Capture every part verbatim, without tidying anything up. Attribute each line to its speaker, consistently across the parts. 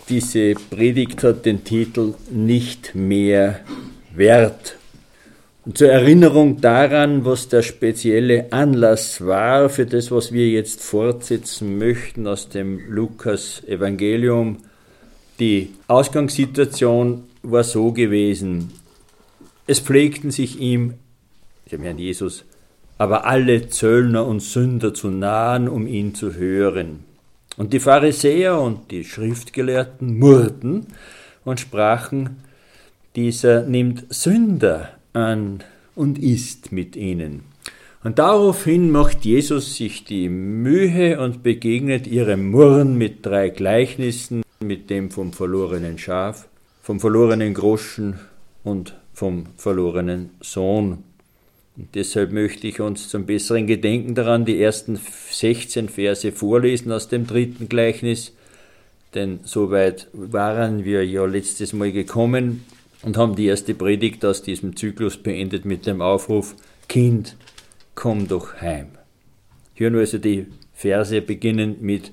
Speaker 1: Diese Predigt hat den Titel Nicht mehr wert. Und zur Erinnerung daran, was der spezielle Anlass war für das, was wir jetzt fortsetzen möchten aus dem Lukas-Evangelium. Die Ausgangssituation war so gewesen: Es pflegten sich ihm, dem Herrn Jesus, aber alle Zöllner und Sünder zu nahen, um ihn zu hören. Und die Pharisäer und die Schriftgelehrten murrten und sprachen: Dieser nimmt Sünder an und isst mit ihnen. Und daraufhin macht Jesus sich die Mühe und begegnet ihrem Murren mit drei Gleichnissen, mit dem vom verlorenen Schaf, vom verlorenen Groschen und vom verlorenen Sohn. Und deshalb möchte ich uns zum besseren Gedenken daran die ersten sechzehn Verse vorlesen aus dem dritten Gleichnis, denn soweit waren wir ja letztes Mal gekommen und haben die erste Predigt aus diesem Zyklus beendet mit dem Aufruf: Kind, komm doch heim. Hören wir also die Verse beginnen mit: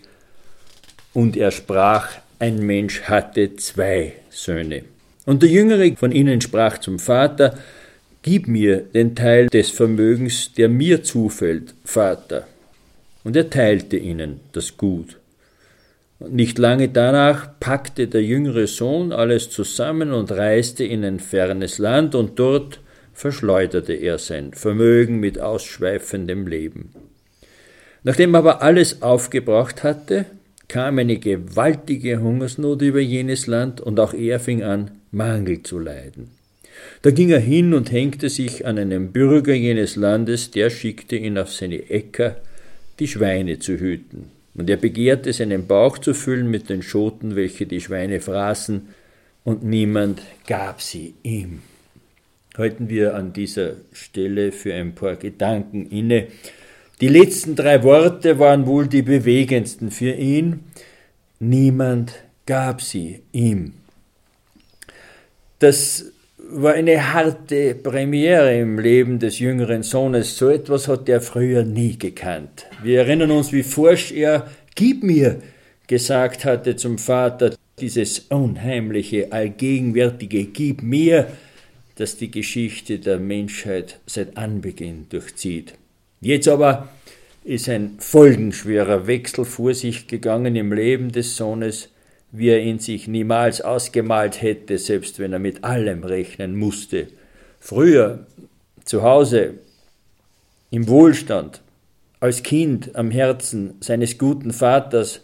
Speaker 1: Und er sprach, ein Mensch hatte zwei Söhne. Und der Jüngere von ihnen sprach zum Vater: Gib mir den Teil des Vermögens, der mir zufällt, Vater. Und er teilte ihnen das Gut. Und nicht lange danach packte der jüngere Sohn alles zusammen und reiste in ein fernes Land, und dort verschleuderte er sein Vermögen mit ausschweifendem Leben. Nachdem aber alles aufgebraucht hatte, kam eine gewaltige Hungersnot über jenes Land, und auch er fing an, Mangel zu leiden. Da ging er hin und hängte sich an einen Bürger jenes Landes, der schickte ihn auf seine Äcker, die Schweine zu hüten. Und er begehrte, seinen Bauch zu füllen mit den Schoten, welche die Schweine fraßen, und niemand gab sie ihm. Halten wir an dieser Stelle für ein paar Gedanken inne. Die letzten drei Worte waren wohl die bewegendsten für ihn. Niemand gab sie ihm. Das war eine harte Premiere im Leben des jüngeren Sohnes. So etwas hat er früher nie gekannt. Wir erinnern uns, wie forsch er „Gib mir" gesagt hatte zum Vater. Dieses unheimliche, allgegenwärtige „Gib mir", das die Geschichte der Menschheit seit Anbeginn durchzieht. Jetzt aber ist ein folgenschwerer Wechsel vor sich gegangen im Leben des Sohnes, wie er ihn sich niemals ausgemalt hätte, selbst wenn er mit allem rechnen musste. Früher, zu Hause, im Wohlstand, als Kind am Herzen seines guten Vaters,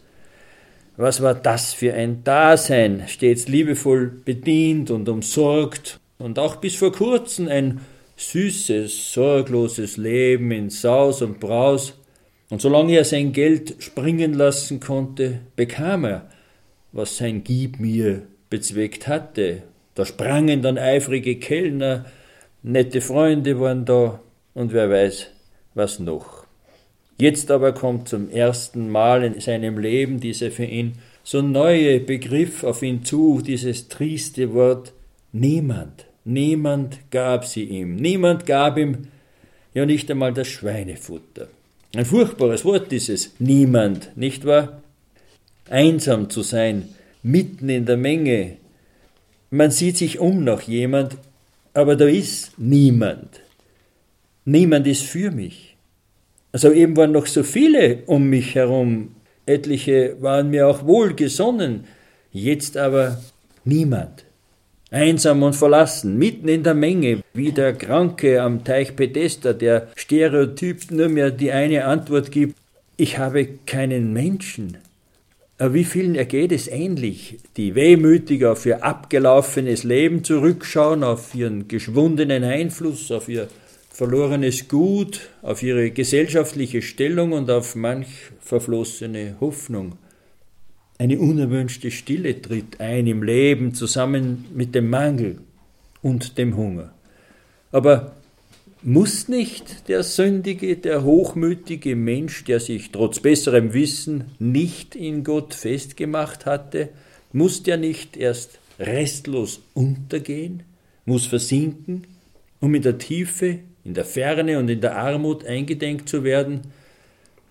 Speaker 1: was war das für ein Dasein, stets liebevoll bedient und umsorgt, und auch bis vor kurzem ein süßes, sorgloses Leben in Saus und Braus. Und solange er sein Geld springen lassen konnte, bekam er, was sein Gib mir bezweckt hatte. Da sprangen dann eifrige Kellner, nette Freunde waren da und wer weiß, was noch. Jetzt aber kommt zum ersten Mal in seinem Leben dieser für ihn so neue Begriff auf ihn zu, dieses trieste Wort niemand. Niemand gab sie ihm. Niemand gab ihm ja nicht einmal das Schweinefutter. Ein furchtbares Wort dieses niemand, nicht wahr? Einsam zu sein, mitten in der Menge. Man sieht sich um nach jemand, aber da ist niemand. Niemand ist für mich. Also eben waren noch so viele um mich herum. Etliche waren mir auch wohlgesonnen. Jetzt aber niemand. Einsam und verlassen, mitten in der Menge, wie der Kranke am Teich Bethesda, der stereotyp nur mehr die eine Antwort gibt: Ich habe keinen Menschen. Aber wie vielen ergeht es ähnlich, die wehmütig auf ihr abgelaufenes Leben zurückschauen, auf ihren geschwundenen Einfluss, auf ihr verlorenes Gut, auf ihre gesellschaftliche Stellung und auf manch verflossene Hoffnung. Eine unerwünschte Stille tritt ein im Leben zusammen mit dem Mangel und dem Hunger. Aber muss nicht der sündige, der hochmütige Mensch, der sich trotz besserem Wissen nicht in Gott festgemacht hatte, muss der nicht erst restlos untergehen, muss versinken, um in der Tiefe, in der Ferne und in der Armut eingedenk zu werden?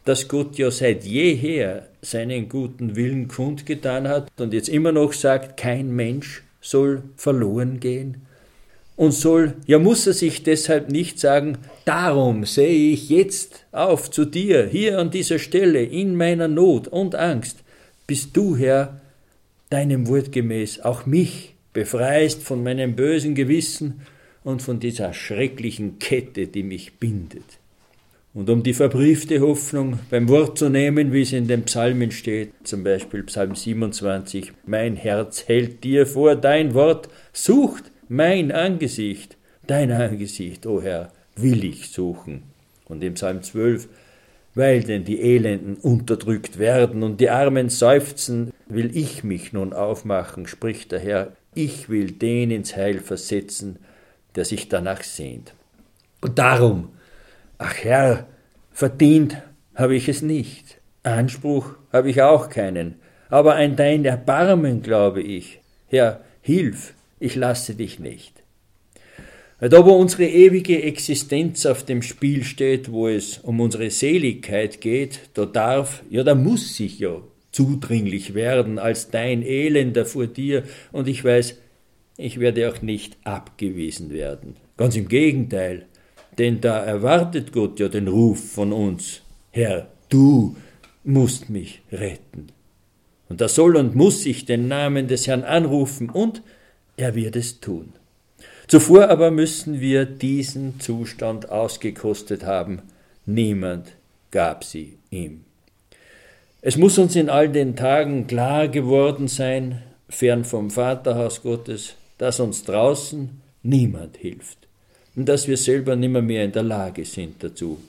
Speaker 1: dass Gott ja seit jeher seinen guten Willen kundgetan hat und jetzt immer noch sagt, kein Mensch soll verloren gehen? Und soll, ja muss er sich deshalb nicht sagen, darum sehe ich jetzt auf zu dir, hier an dieser Stelle, in meiner Not und Angst, bis du, Herr, deinem Wort gemäß auch mich befreist von meinem bösen Gewissen und von dieser schrecklichen Kette, die mich bindet. Und um die verbriefte Hoffnung beim Wort zu nehmen, wie es in den Psalmen steht, zum Beispiel Psalm siebenundzwanzig, mein Herz hält dir vor, dein Wort sucht mein Angesicht, dein Angesicht, o Herr, will ich suchen. Und im Psalm zwölf, weil denn die Elenden unterdrückt werden und die Armen seufzen, will ich mich nun aufmachen, spricht der Herr, ich will den ins Heil versetzen, der sich danach sehnt. Und darum, ach Herr, verdient habe ich es nicht, Anspruch habe ich auch keinen, aber an dein Erbarmen glaube ich. Herr, hilf, ich lasse dich nicht. Da, wo unsere ewige Existenz auf dem Spiel steht, wo es um unsere Seligkeit geht, da darf, ja, da muss ich ja zudringlich werden als dein Elender vor dir, und ich weiß, ich werde auch nicht abgewiesen werden. Ganz im Gegenteil, denn da erwartet Gott ja den Ruf von uns, Herr, du musst mich retten. Und da soll und muss ich den Namen des Herrn anrufen, und er wird es tun. Zuvor aber müssen wir diesen Zustand ausgekostet haben. Niemand gab sie ihm. Es muss uns in all den Tagen klar geworden sein, fern vom Vaterhaus Gottes, dass uns draußen niemand hilft und dass wir selber nimmer mehr in der Lage sind dazu.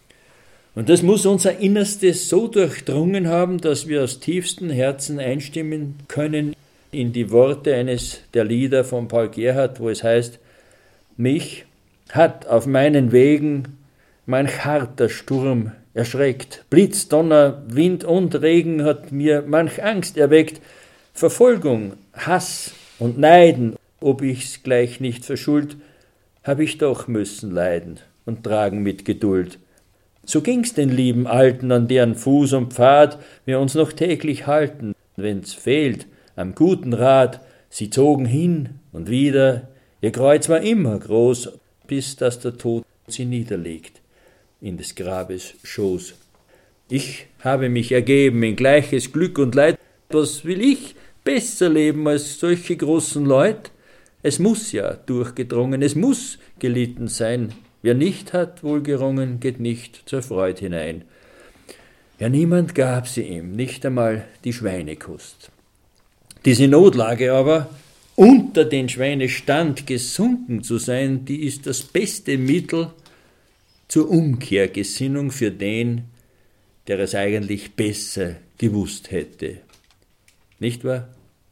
Speaker 1: Und das muss unser Innerstes so durchdrungen haben, dass wir aus tiefstem Herzen einstimmen können in die Worte eines der Lieder von Paul Gerhardt, wo es heißt, mich hat auf meinen Wegen manch harter Sturm erschreckt, Blitz, Donner, Wind und Regen hat mir manch Angst erweckt, Verfolgung, Hass und Neiden, ob ich's gleich nicht verschuld, hab ich doch müssen leiden und tragen mit Geduld. So ging's den lieben Alten, an deren Fuß und Pfad wir uns noch täglich halten, wenn's fehlt am guten Rat, sie zogen hin und wieder, ihr Kreuz war immer groß, bis dass der Tod sie niederlegt in des Grabes Schoß. Ich habe mich ergeben in gleiches Glück und Leid, was will ich besser leben als solche großen Leut? Es muss ja durchgedrungen, es muss gelitten sein, wer nicht hat wohl gerungen, geht nicht zur Freud hinein. Ja, niemand gab sie ihm, nicht einmal die Schweinekost. Diese Notlage aber, unter den Schweinestand gesunken zu sein, die ist das beste Mittel zur Umkehrgesinnung für den, der es eigentlich besser gewusst hätte. Nicht wahr?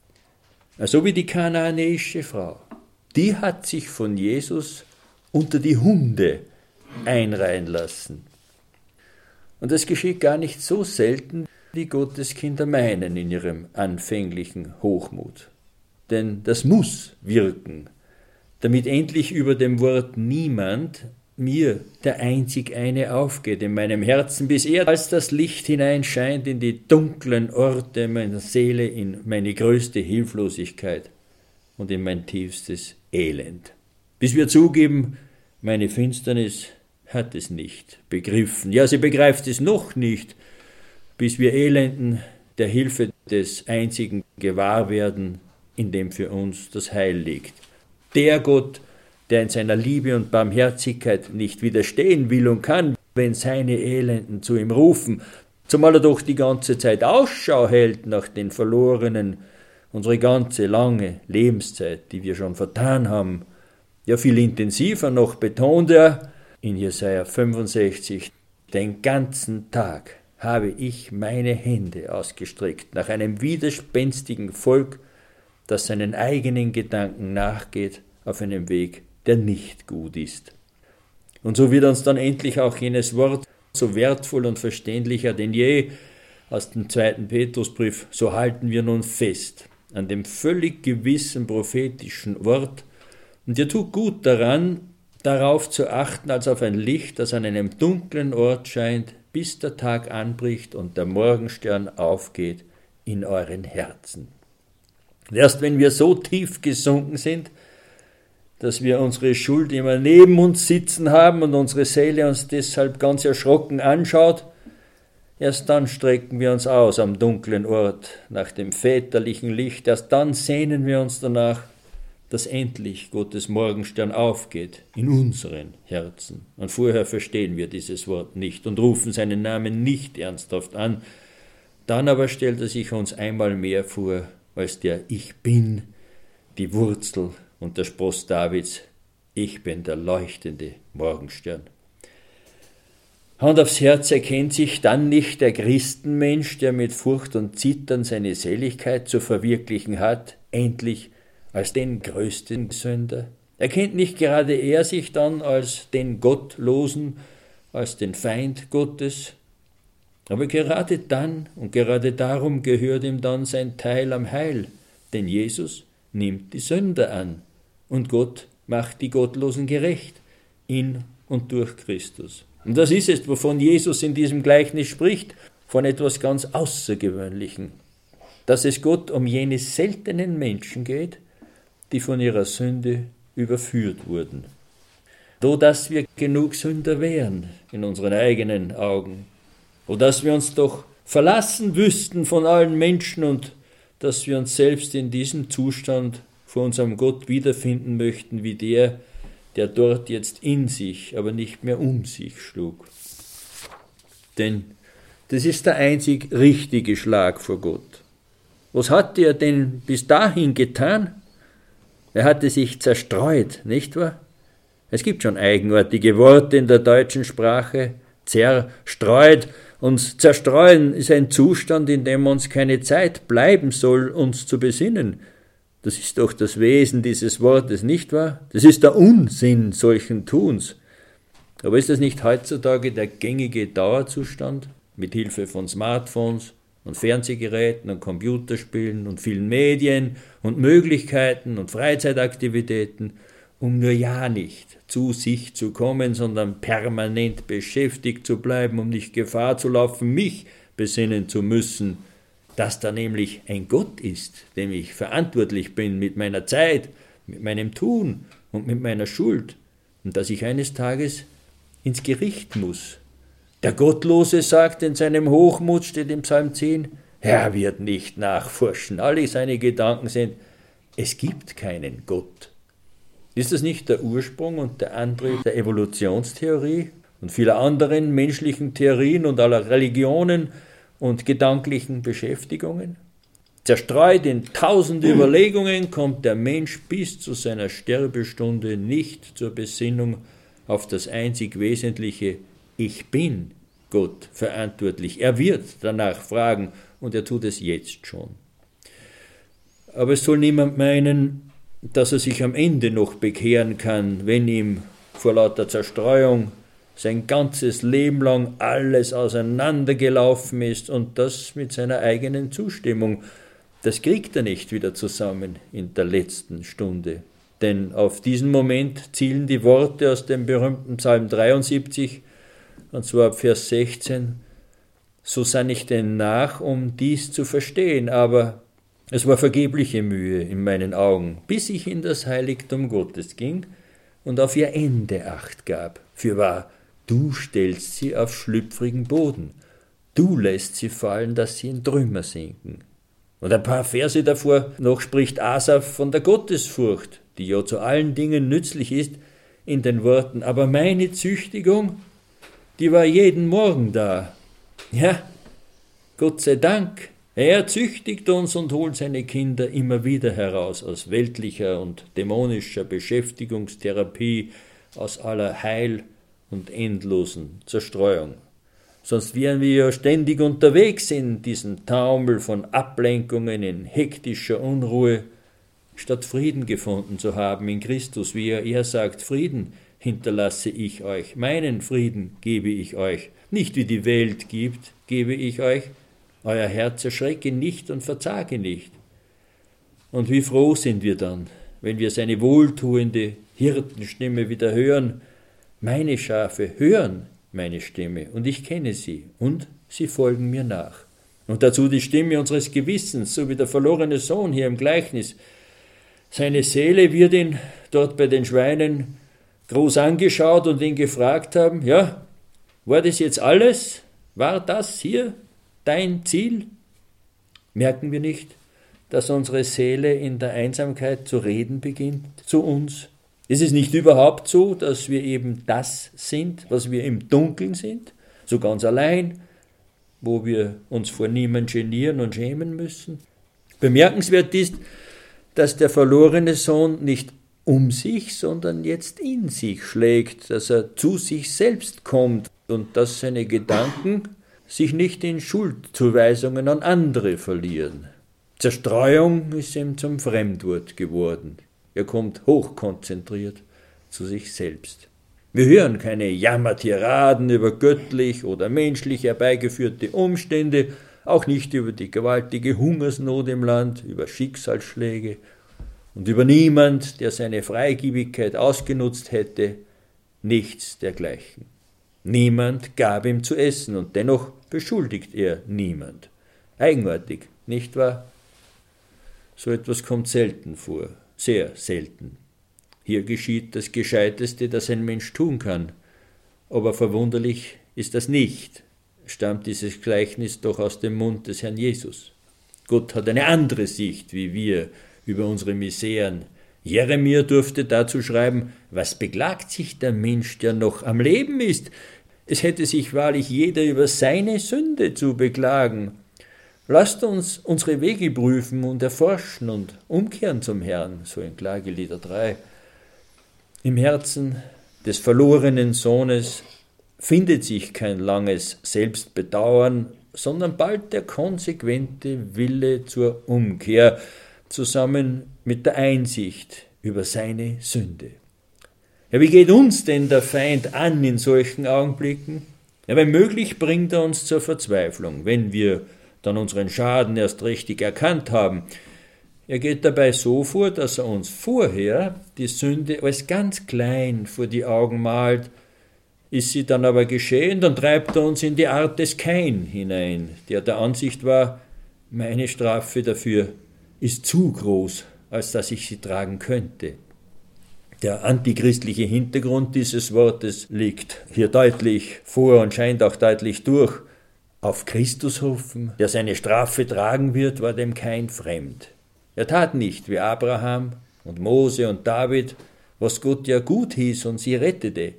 Speaker 1: So wie die kanaanäische Frau. Die hat sich von Jesus unter die Hunde einreihen lassen. Und das geschieht gar nicht so selten, wie Gottes Kinder meinen in ihrem anfänglichen Hochmut. Denn das muss wirken, damit endlich über dem Wort niemand mir der einzig eine aufgeht in meinem Herzen, bis er als das Licht hineinscheint in die dunklen Orte meiner Seele, in meine größte Hilflosigkeit und in mein tiefstes Elend. Bis wir zugeben, meine Finsternis hat es nicht begriffen. Ja, sie begreift es noch nicht, bis wir Elenden der Hilfe des einzigen gewahr werden, in dem für uns das Heil liegt. Der Gott, der in seiner Liebe und Barmherzigkeit nicht widerstehen will und kann, wenn seine Elenden zu ihm rufen, zumal er doch die ganze Zeit Ausschau hält nach den Verlorenen, unsere ganze lange Lebenszeit, die wir schon vertan haben. Ja, viel intensiver noch betont er in Jesaja fünfundsechzig, den ganzen Tag habe ich meine Hände ausgestreckt nach einem widerspenstigen Volk, das seinen eigenen Gedanken nachgeht auf einem Weg, der nicht gut ist. Und so wird uns dann endlich auch jenes Wort so wertvoll und verständlicher denn je aus dem zweiten Petrusbrief, so halten wir nun fest an dem völlig gewissen prophetischen Wort, und ihr tut gut daran, darauf zu achten, als auf ein Licht, das an einem dunklen Ort scheint, bis der Tag anbricht und der Morgenstern aufgeht in euren Herzen. Und erst wenn wir so tief gesunken sind, dass wir unsere Schuld immer neben uns sitzen haben und unsere Seele uns deshalb ganz erschrocken anschaut, erst dann strecken wir uns aus am dunklen Ort nach dem väterlichen Licht, erst dann sehnen wir uns danach, dass endlich Gottes Morgenstern aufgeht in unseren Herzen. Und vorher verstehen wir dieses Wort nicht und rufen seinen Namen nicht ernsthaft an. Dann aber stellt er sich uns einmal mehr vor als der Ich Bin, die Wurzel und der Spross Davids, ich bin der leuchtende Morgenstern. Hand aufs Herz, erkennt sich dann nicht der Christenmensch, der mit Furcht und Zittern seine Seligkeit zu verwirklichen hat, endlich als den größten Sünder? Erkennt nicht gerade er sich dann als den Gottlosen, als den Feind Gottes? Aber gerade dann und gerade darum gehört ihm dann sein Teil am Heil, denn Jesus nimmt die Sünder an und Gott macht die Gottlosen gerecht, in und durch Christus. Und das ist es, wovon Jesus in diesem Gleichnis spricht, von etwas ganz Außergewöhnlichem, dass es Gott um jene seltenen Menschen geht, die von ihrer Sünde überführt wurden. So dass wir genug Sünder wären in unseren eigenen Augen, o dass wir uns doch verlassen wüssten von allen Menschen und dass wir uns selbst in diesem Zustand vor unserem Gott wiederfinden möchten, wie der, der dort jetzt in sich, aber nicht mehr um sich schlug. Denn das ist der einzig richtige Schlag vor Gott. Was hat er denn bis dahin getan? Er hatte sich zerstreut, nicht wahr? Es gibt schon eigenartige Worte in der deutschen Sprache. Zerstreut. Und zerstreuen ist ein Zustand, in dem uns keine Zeit bleiben soll, uns zu besinnen. Das ist doch das Wesen dieses Wortes, nicht wahr? Das ist der Unsinn solchen Tuns. Aber ist das nicht heutzutage der gängige Dauerzustand, mit Hilfe von Smartphones und Fernsehgeräten und Computerspielen und vielen Medien und Möglichkeiten und Freizeitaktivitäten, um nur ja nicht zu sich zu kommen, sondern permanent beschäftigt zu bleiben, um nicht Gefahr zu laufen, mich besinnen zu müssen, dass da nämlich ein Gott ist, dem ich verantwortlich bin mit meiner Zeit, mit meinem Tun und mit meiner Schuld und dass ich eines Tages ins Gericht muss. Der Gottlose sagt in seinem Hochmut, steht im Psalm zehn, er wird nicht nachforschen, alle seine Gedanken sind, es gibt keinen Gott. Ist das nicht der Ursprung und der Antrieb der Evolutionstheorie und vieler anderen menschlichen Theorien und aller Religionen und gedanklichen Beschäftigungen? Zerstreut in tausend Überlegungen kommt der Mensch bis zu seiner Sterbestunde nicht zur Besinnung auf das einzig Wesentliche, ich bin Gott verantwortlich. Er wird danach fragen und er tut es jetzt schon. Aber es soll niemand meinen, dass er sich am Ende noch bekehren kann, wenn ihm vor lauter Zerstreuung sein ganzes Leben lang alles auseinandergelaufen ist und das mit seiner eigenen Zustimmung. Das kriegt er nicht wieder zusammen in der letzten Stunde. Denn auf diesen Moment zielen die Worte aus dem berühmten Psalm dreiundsiebzig, und zwar ab Vers sechzehn, so sann ich denn nach, um dies zu verstehen, aber es war vergebliche Mühe in meinen Augen, bis ich in das Heiligtum Gottes ging und auf ihr Ende Acht gab. Fürwahr, du stellst sie auf schlüpfrigen Boden, du lässt sie fallen, dass sie in Trümmer sinken. Und ein paar Verse davor noch spricht Asaf von der Gottesfurcht, die ja zu allen Dingen nützlich ist, in den Worten, aber meine Züchtigung, die war jeden Morgen da. Ja, Gott sei Dank, er züchtigt uns und holt seine Kinder immer wieder heraus aus weltlicher und dämonischer Beschäftigungstherapie, aus aller Heil- und endlosen Zerstreuung. Sonst wären wir ja ständig unterwegs in diesem Taumel von Ablenkungen, in hektischer Unruhe, statt Frieden gefunden zu haben in Christus, wie er, er sagt, Frieden hinterlasse ich euch, meinen Frieden gebe ich euch, nicht wie die Welt gibt, gebe ich euch, euer Herz erschrecke nicht und verzage nicht. Und wie froh sind wir dann, wenn wir seine wohltuende Hirtenstimme wieder hören, meine Schafe hören meine Stimme, und ich kenne sie, und sie folgen mir nach. Und dazu die Stimme unseres Gewissens, so wie der verlorene Sohn hier im Gleichnis. Seine Seele wird ihn dort bei den Schweinen groß angeschaut und ihn gefragt haben, ja, war das jetzt alles? War das hier dein Ziel? Merken wir nicht, dass unsere Seele in der Einsamkeit zu reden beginnt zu uns? Ist es nicht überhaupt so, dass wir eben das sind, was wir im Dunkeln sind, so ganz allein, wo wir uns vor niemand genieren und schämen müssen? Bemerkenswert ist, dass der verlorene Sohn nicht um sich, sondern jetzt in sich schlägt, dass er zu sich selbst kommt und dass seine Gedanken sich nicht in Schuldzuweisungen an andere verlieren. Zerstreuung ist ihm zum Fremdwort geworden. Er kommt hochkonzentriert zu sich selbst. Wir hören keine Jammertiraden über göttlich oder menschlich herbeigeführte Umstände, auch nicht über die gewaltige Hungersnot im Land, über Schicksalsschläge und über niemand, der seine Freigebigkeit ausgenutzt hätte, nichts dergleichen. Niemand gab ihm zu essen und dennoch beschuldigt er niemand. Eigenartig, nicht wahr? So etwas kommt selten vor, sehr selten. Hier geschieht das Gescheiteste, das ein Mensch tun kann. Aber verwunderlich ist das nicht, stammt dieses Gleichnis doch aus dem Mund des Herrn Jesus. Gott hat eine andere Sicht wie wir über unsere Miseren. Jeremia durfte dazu schreiben, was beklagt sich der Mensch, der noch am Leben ist? Es hätte sich wahrlich jeder über seine Sünde zu beklagen. Lasst uns unsere Wege prüfen und erforschen und umkehren zum Herrn, so in Klagelieder drei. Im Herzen des verlorenen Sohnes findet sich kein langes Selbstbedauern, sondern bald der konsequente Wille zur Umkehr, zusammen mit der Einsicht über seine Sünde. Ja, wie geht uns denn der Feind an in solchen Augenblicken? Ja, wenn möglich bringt er uns zur Verzweiflung, wenn wir dann unseren Schaden erst richtig erkannt haben. Er geht dabei so vor, dass er uns vorher die Sünde als ganz klein vor die Augen malt. Ist sie dann aber geschehen, dann treibt er uns in die Art des Kain hinein, der der Ansicht war, meine Strafe dafür ist zu groß, als dass ich sie tragen könnte. Der antichristliche Hintergrund dieses Wortes liegt hier deutlich vor und scheint auch deutlich durch. Auf Christus hoffen, der seine Strafe tragen wird, war dem Kain fremd. Er tat nicht wie Abraham und Mose und David, was Gott ja gut hieß und sie rettete.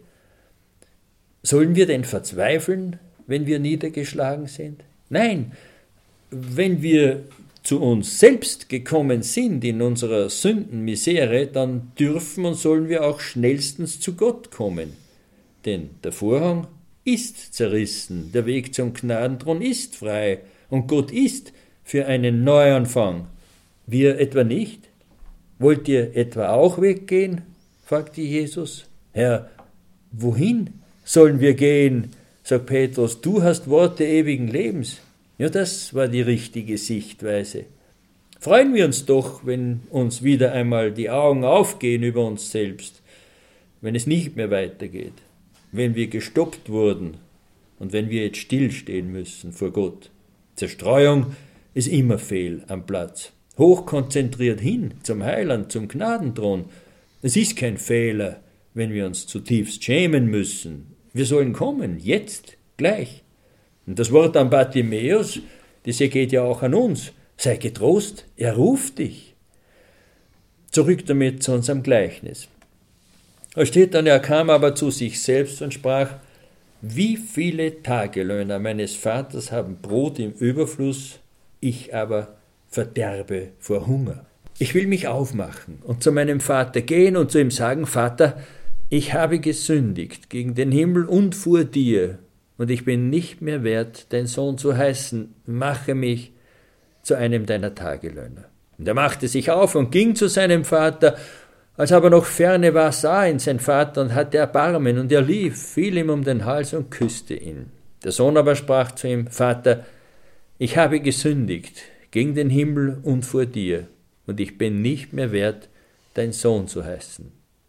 Speaker 1: Sollen wir denn verzweifeln, wenn wir niedergeschlagen sind? Nein, wenn wir zu uns selbst gekommen sind in unserer Sündenmisere, dann dürfen und sollen wir auch schnellstens zu Gott kommen. Denn der Vorhang ist zerrissen, der Weg zum Gnadenthron ist frei und Gott ist für einen Neuanfang. Wir etwa nicht? Wollt ihr etwa auch weggehen? Fragte Jesus. Herr, wohin sollen wir gehen? Sagt Petrus, du hast Worte ewigen Lebens. Ja, das war die richtige Sichtweise. Freuen wir uns doch, wenn uns wieder einmal die Augen aufgehen über uns selbst, wenn es nicht mehr weitergeht, wenn wir gestoppt wurden und wenn wir jetzt stillstehen müssen vor Gott. Zerstreuung ist immer fehl am Platz. Hochkonzentriert hin zum Heiland, zum Gnadenthron. Es ist kein Fehler, wenn wir uns zutiefst schämen müssen. Wir sollen kommen, jetzt, gleich. Und das Wort an Bartimäus, das hier geht ja auch an uns. Sei getrost, er ruft dich. Zurück damit zu unserem Gleichnis. Da steht dann, er kam aber zu sich selbst und sprach, wie viele Tagelöhner meines Vaters haben Brot im Überfluss, ich aber verderbe vor Hunger. Ich will mich aufmachen und zu meinem Vater gehen und zu ihm sagen, Vater, ich habe gesündigt gegen den Himmel und vor dir, und ich bin nicht mehr wert, dein Sohn zu heißen, mache mich zu einem deiner Tagelöhner. Und er machte sich auf und ging zu seinem Vater. Als aber noch ferne war, sah ihn sein Vater und hatte Erbarmen, und er lief, fiel ihm um den Hals und küsste ihn. Der Sohn aber sprach zu ihm, Vater, ich habe gesündigt gegen den Himmel und vor dir, und ich bin nicht mehr wert, dein Sohn zu heißen.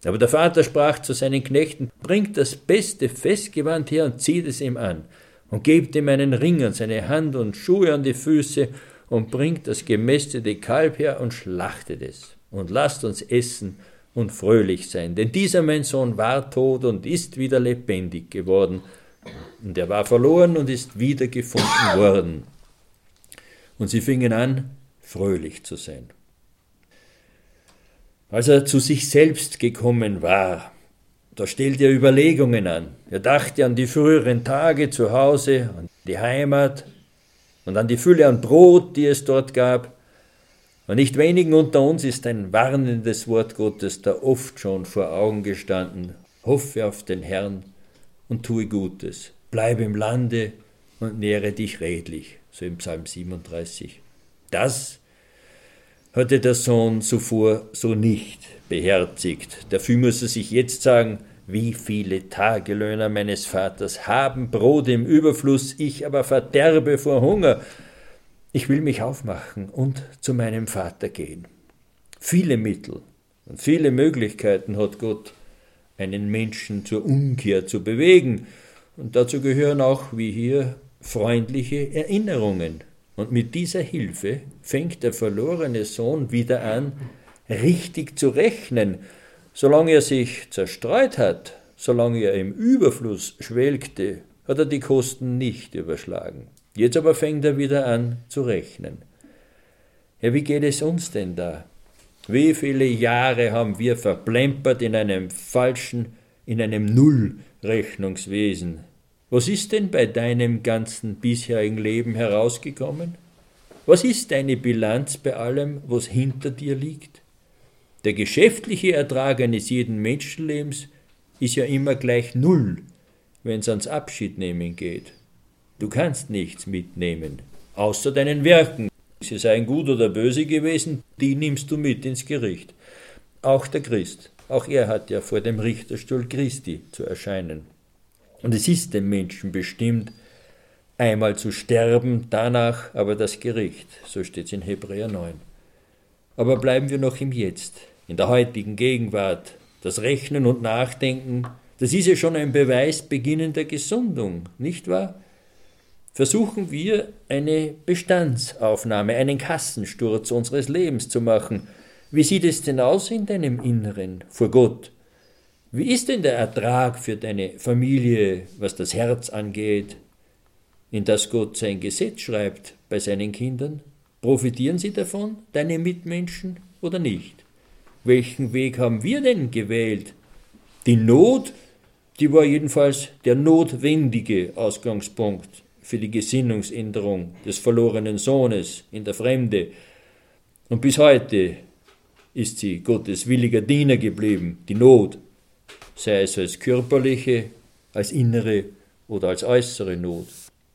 Speaker 1: Aber der Vater sprach zu seinen Knechten, bringt das beste Festgewand her und zieht es ihm an und gebt ihm einen Ring an seine Hand und Schuhe an die Füße und bringt das gemästete Kalb her und schlachtet es und lasst uns essen und fröhlich sein. Denn dieser mein Sohn war tot und ist wieder lebendig geworden und er war verloren und ist wiedergefunden worden. Und sie fingen an, fröhlich zu sein. Als er zu sich selbst gekommen war, da stellte er Überlegungen an. Er dachte an die früheren Tage zu Hause, an die Heimat und an die Fülle an Brot, die es dort gab. Und nicht wenigen unter uns ist ein warnendes Wort Gottes da oft schon vor Augen gestanden. Hoffe auf den Herrn und tue Gutes. Bleibe im Lande und nähre dich redlich, so im Psalm siebenunddreißig. Das hatte der Sohn zuvor so nicht beherzigt. Dafür muss er sich jetzt sagen, wie viele Tagelöhner meines Vaters haben Brot im Überfluss, ich aber verderbe vor Hunger. Ich will mich aufmachen und zu meinem Vater gehen. Viele Mittel und viele Möglichkeiten hat Gott, einen Menschen zur Umkehr zu bewegen. Und dazu gehören auch, wie hier, freundliche Erinnerungen. Und mit dieser Hilfe fängt der verlorene Sohn wieder an, richtig zu rechnen. Solange er sich zerstreut hat, solange er im Überfluss schwelgte, hat er die Kosten nicht überschlagen. Jetzt aber fängt er wieder an zu rechnen. Ja, wie geht es uns denn da? Wie viele Jahre haben wir verplempert in einem falschen, in einem Nullrechnungswesen? Was ist denn bei deinem ganzen bisherigen Leben herausgekommen? Was ist deine Bilanz bei allem, was hinter dir liegt? Der geschäftliche Ertrag eines jeden Menschenlebens ist ja immer gleich Null, wenn es ans Abschiednehmen geht. Du kannst nichts mitnehmen, außer deinen Werken. Sie seien gut oder böse gewesen, die nimmst du mit ins Gericht. Auch der Christ, auch er hat ja vor dem Richterstuhl Christi zu erscheinen. Und es ist dem Menschen bestimmt, einmal zu sterben, danach aber das Gericht. So steht es in Hebräer neun. Aber bleiben wir noch im Jetzt, in der heutigen Gegenwart. Das Rechnen und Nachdenken, das ist ja schon ein Beweis beginnender Gesundung, nicht wahr? Versuchen wir, eine Bestandsaufnahme, einen Kassensturz unseres Lebens zu machen. Wie sieht es denn aus in deinem Inneren vor Gott? Wie ist denn der Ertrag für deine Familie, was das Herz angeht, in das Gott sein Gesetz schreibt bei seinen Kindern? Profitieren sie davon, deine Mitmenschen, oder nicht? Welchen Weg haben wir denn gewählt? Die Not, die war jedenfalls der notwendige Ausgangspunkt für die Gesinnungsänderung des verlorenen Sohnes in der Fremde. Und bis heute ist sie Gottes williger Diener geblieben, die Not, sei es als körperliche, als innere oder als äußere Not.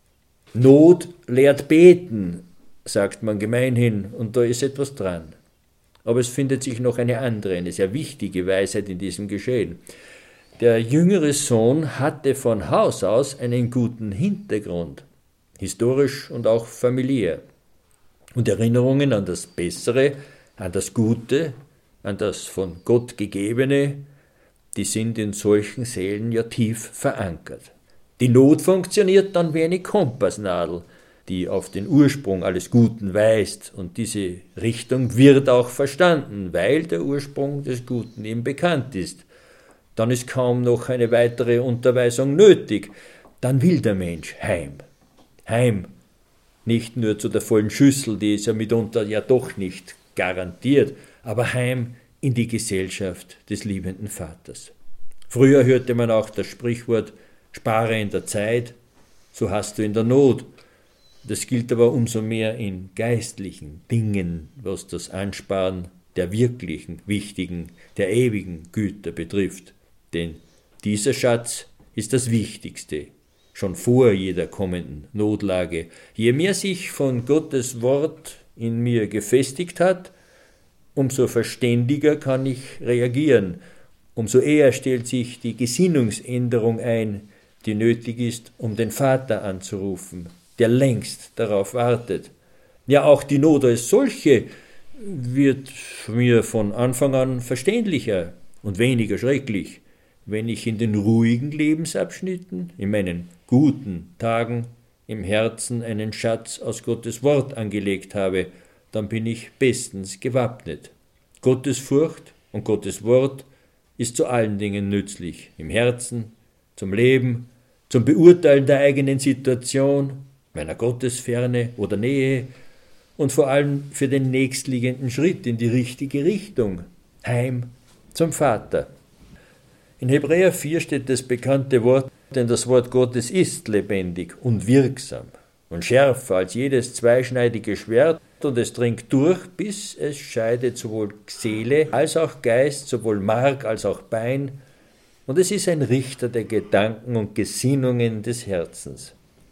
Speaker 1: Not lehrt beten, sagt man gemeinhin, und da ist etwas dran. Aber es findet sich noch eine andere, eine sehr wichtige Weisheit in diesem Geschehen. Der jüngere Sohn hatte von Haus aus einen guten Hintergrund, historisch und auch familiär. Und Erinnerungen an das Bessere, an das Gute, an das von Gott Gegebene, die sind in solchen Seelen ja tief verankert. Die Not funktioniert dann wie eine Kompassnadel, die auf den Ursprung alles Guten weist, und diese Richtung wird auch verstanden, weil der Ursprung des Guten ihm bekannt ist. Dann ist kaum noch eine weitere Unterweisung nötig. Dann will der Mensch heim. Heim. Nicht nur zu der vollen Schüssel, die ist ja mitunter ja doch nicht garantiert, aber heim in die Gesellschaft des liebenden Vaters. Früher hörte man auch das Sprichwort, spare in der Zeit, so hast du in der Not. Das gilt aber umso mehr in geistlichen Dingen, was das Ansparen der wirklichen, wichtigen, der ewigen Güter betrifft. Denn dieser Schatz ist das Wichtigste, schon vor jeder kommenden Notlage. Je mehr sich von Gottes Wort in mir gefestigt hat, umso verständiger kann ich reagieren, umso eher stellt sich die Gesinnungsänderung ein, die nötig ist, um den Vater anzurufen, der längst darauf wartet. Ja, auch die Not als solche wird mir von Anfang an verständlicher und weniger schrecklich, wenn ich in den ruhigen Lebensabschnitten, in meinen guten Tagen, im Herzen einen Schatz aus Gottes Wort angelegt habe, dann bin ich bestens gewappnet. Gottes Furcht und Gottes Wort ist zu allen Dingen nützlich, im Herzen, zum Leben, zum Beurteilen der eigenen Situation, meiner Gottesferne oder Nähe und vor allem für den nächstliegenden Schritt in die richtige Richtung, heim zum Vater. In Hebräer vier steht das bekannte Wort, denn das Wort Gottes ist lebendig und wirksam und schärfer als jedes zweischneidige Schwert, und es dringt durch, bis es scheidet sowohl Seele als auch Geist, sowohl Mark als auch Bein, und es ist ein Richter der Gedanken und Gesinnungen des Herzens.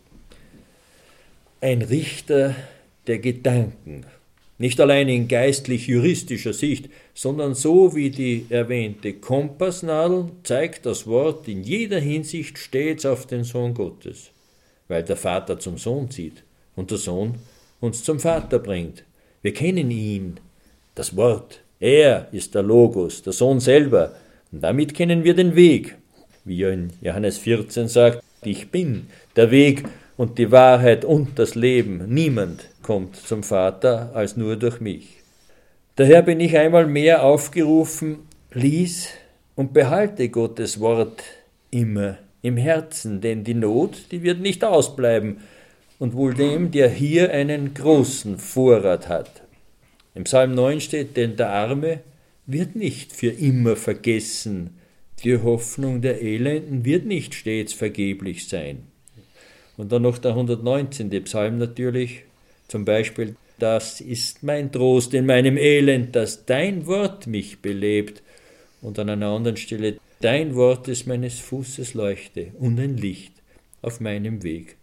Speaker 1: Ein Richter der Gedanken, nicht allein in geistlich-juristischer Sicht, sondern so wie die erwähnte Kompassnadel zeigt das Wort in jeder Hinsicht stets auf den Sohn Gottes, weil der Vater zum Sohn zieht und der Sohn uns zum Vater bringt. Wir kennen ihn, das Wort. Er ist der Logos, der Sohn selber. Und damit kennen wir den Weg. Wie er in Johannes vierzehn sagt, ich bin der Weg und die Wahrheit und das Leben. Niemand kommt zum Vater als nur durch mich. Daher bin ich einmal mehr aufgerufen, lies und behalte Gottes Wort immer im Herzen, denn die Not, die wird nicht ausbleiben, und wohl dem, der hier einen großen Vorrat hat. Im Psalm neun steht, denn der Arme wird nicht für immer vergessen, die Hoffnung der Elenden wird nicht stets vergeblich sein. Und dann noch der hundertneunzehnte Psalm natürlich, zum Beispiel, das ist mein Trost in meinem Elend, dass dein Wort mich belebt. Und an einer anderen Stelle, dein Wort ist meines Fußes Leuchte und ein Licht auf meinem Weg.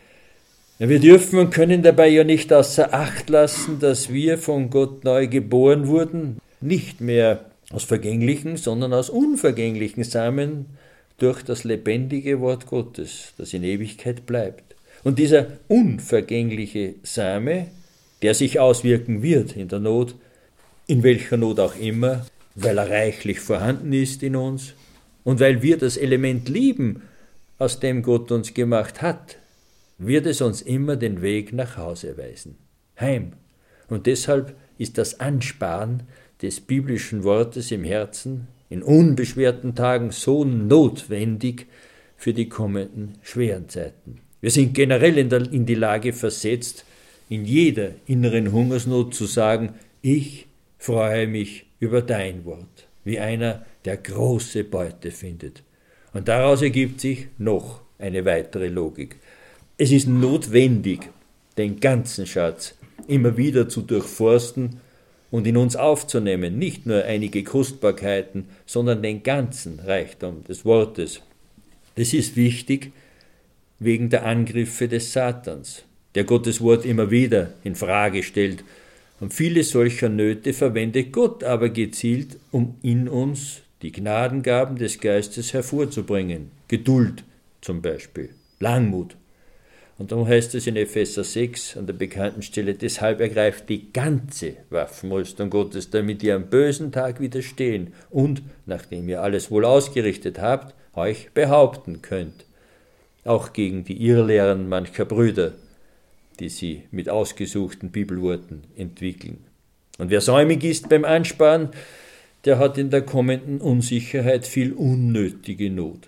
Speaker 1: Ja, wir dürfen und können dabei ja nicht außer Acht lassen, dass wir von Gott neu geboren wurden, nicht mehr aus vergänglichen, sondern aus unvergänglichen Samen durch das lebendige Wort Gottes, das in Ewigkeit bleibt. Und dieser unvergängliche Same, der sich auswirken wird in der Not, in welcher Not auch immer, weil er reichlich vorhanden ist in uns und weil wir das Element lieben, aus dem Gott uns gemacht hat, wird es uns immer den Weg nach Hause weisen, heim. Und deshalb ist das Ansparen des biblischen Wortes im Herzen in unbeschwerten Tagen so notwendig für die kommenden schweren Zeiten. Wir sind generell in, der, in die Lage versetzt, in jeder inneren Hungersnot zu sagen, ich freue mich über dein Wort, wie einer, der große Beute findet. Und daraus ergibt sich noch eine weitere Logik. Es ist notwendig, den ganzen Schatz immer wieder zu durchforsten und in uns aufzunehmen, nicht nur einige Kostbarkeiten, sondern den ganzen Reichtum des Wortes. Das ist wichtig wegen der Angriffe des Satans, der Gottes Wort immer wieder in Frage stellt. Und viele solcher Nöte verwendet Gott aber gezielt, um in uns die Gnadengaben des Geistes hervorzubringen. Geduld zum Beispiel, Langmut. Und darum heißt es in Epheser sechs an der bekannten Stelle, deshalb ergreift die ganze Waffenrüstung Gottes, damit ihr am bösen Tag widerstehen und, nachdem ihr alles wohl ausgerichtet habt, euch behaupten könnt. Auch gegen die Irrlehren mancher Brüder, die sie mit ausgesuchten Bibelworten entwickeln. Und wer säumig ist beim Ansparen, der hat in der kommenden Unsicherheit viel unnötige Not.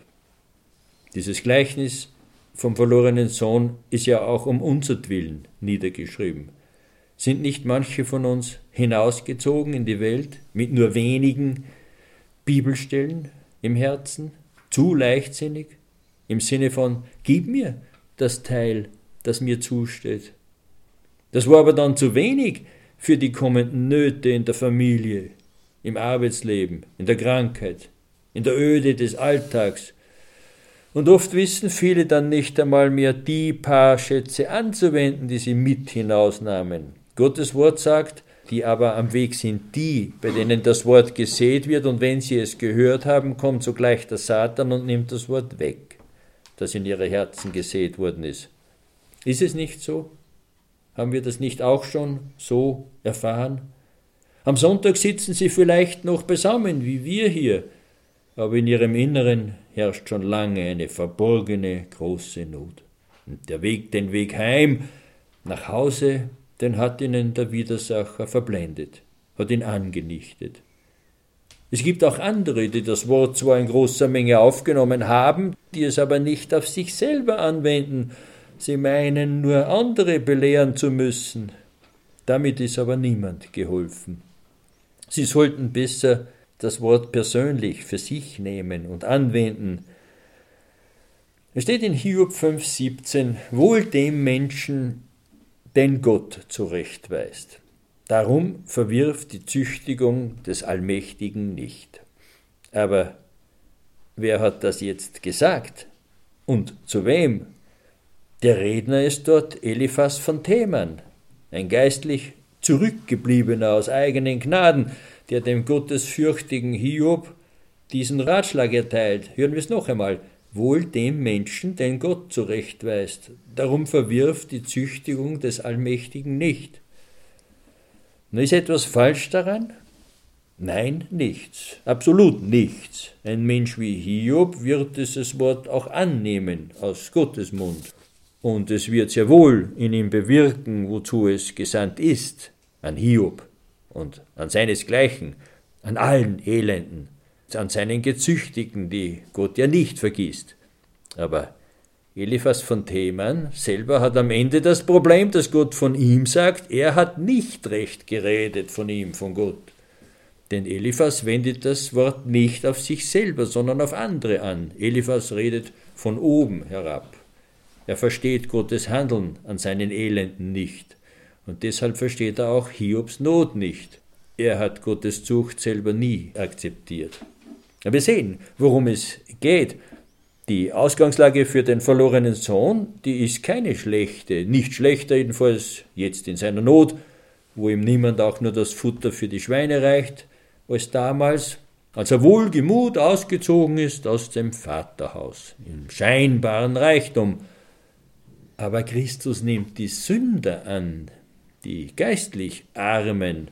Speaker 1: Dieses Gleichnis vom verlorenen Sohn ist ja auch um unsertwillen niedergeschrieben. Sind nicht manche von uns hinausgezogen in die Welt mit nur wenigen Bibelstellen im Herzen, zu leichtsinnig, im Sinne von, gib mir das Teil, das mir zusteht. Das war aber dann zu wenig für die kommenden Nöte in der Familie, im Arbeitsleben, in der Krankheit, in der Öde des Alltags. Und oft wissen viele dann nicht einmal mehr, die paar Schätze anzuwenden, die sie mit hinausnahmen. Gottes Wort sagt, die aber am Weg sind die, bei denen das Wort gesät wird, und wenn sie es gehört haben, kommt sogleich der Satan und nimmt das Wort weg, das in ihre Herzen gesät worden ist. Ist es nicht so? Haben wir das nicht auch schon so erfahren? Am Sonntag sitzen sie vielleicht noch beisammen, wie wir hier, aber in ihrem Inneren herrscht schon lange eine verborgene, große Not. Und der Weg, den Weg heim, nach Hause, den hat ihnen der Widersacher verblendet, hat ihn angenichtet. Es gibt auch andere, die das Wort zwar in großer Menge aufgenommen haben, die es aber nicht auf sich selber anwenden. Sie meinen, nur andere belehren zu müssen. Damit ist aber niemand geholfen. Sie sollten besser das Wort persönlich für sich nehmen und anwenden. Es steht in Hiob fünf siebzehn, wohl dem Menschen, den Gott zurechtweist. Darum verwirft die Züchtigung des Allmächtigen nicht. Aber wer hat das jetzt gesagt? Und zu wem? Der Redner ist dort Eliphas von Theman, ein geistlich Zurückgebliebener aus eigenen Gnaden, der dem gottesfürchtigen Hiob diesen Ratschlag erteilt. Hören wir es noch einmal. Wohl dem Menschen, den Gott zurechtweist. Darum verwirft die Züchtigung des Allmächtigen nicht. Nun, ist etwas falsch daran? Nein, nichts. Absolut nichts. Ein Mensch wie Hiob wird dieses Wort auch annehmen aus Gottes Mund. Und es wird sehr wohl in ihm bewirken, wozu es gesandt ist, an Hiob und an seinesgleichen, an allen Elenden, an seinen Gezüchtigen, die Gott ja nicht vergisst. Aber Eliphas von Theman selber hat am Ende das Problem, dass Gott von ihm sagt, er hat nicht recht geredet von ihm, von Gott. Denn Eliphas wendet das Wort nicht auf sich selber, sondern auf andere an. Eliphas redet von oben herab. Er versteht Gottes Handeln an seinen Elenden nicht. Und deshalb versteht er auch Hiobs Not nicht. Er hat Gottes Zucht selber nie akzeptiert. Aber wir sehen, worum es geht. Die Ausgangslage für den verlorenen Sohn, die ist keine schlechte, nicht schlechter jedenfalls jetzt in seiner Not, wo ihm niemand auch nur das Futter für die Schweine reicht, als damals, als er wohlgemut ausgezogen ist aus dem Vaterhaus, im scheinbaren Reichtum. Aber Christus nimmt die Sünder an, die geistlich Armen.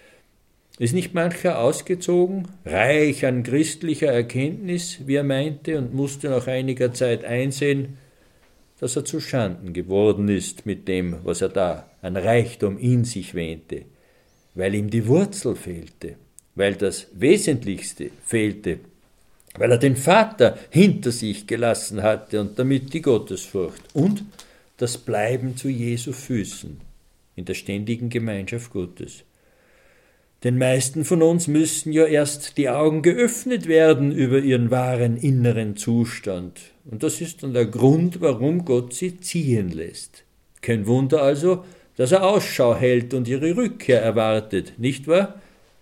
Speaker 1: Ist nicht mancher ausgezogen, reich an christlicher Erkenntnis, wie er meinte, und musste nach einiger Zeit einsehen, dass er zu Schanden geworden ist mit dem, was er da an Reichtum in sich wähnte, weil ihm die Wurzel fehlte, weil das Wesentlichste fehlte, weil er den Vater hinter sich gelassen hatte und damit die Gottesfurcht und das Bleiben zu Jesu Füßen in der ständigen Gemeinschaft Gottes. Den meisten von uns müssen ja erst die Augen geöffnet werden über ihren wahren inneren Zustand. Und das ist dann der Grund, warum Gott sie ziehen lässt. Kein Wunder also, dass er Ausschau hält und ihre Rückkehr erwartet, nicht wahr?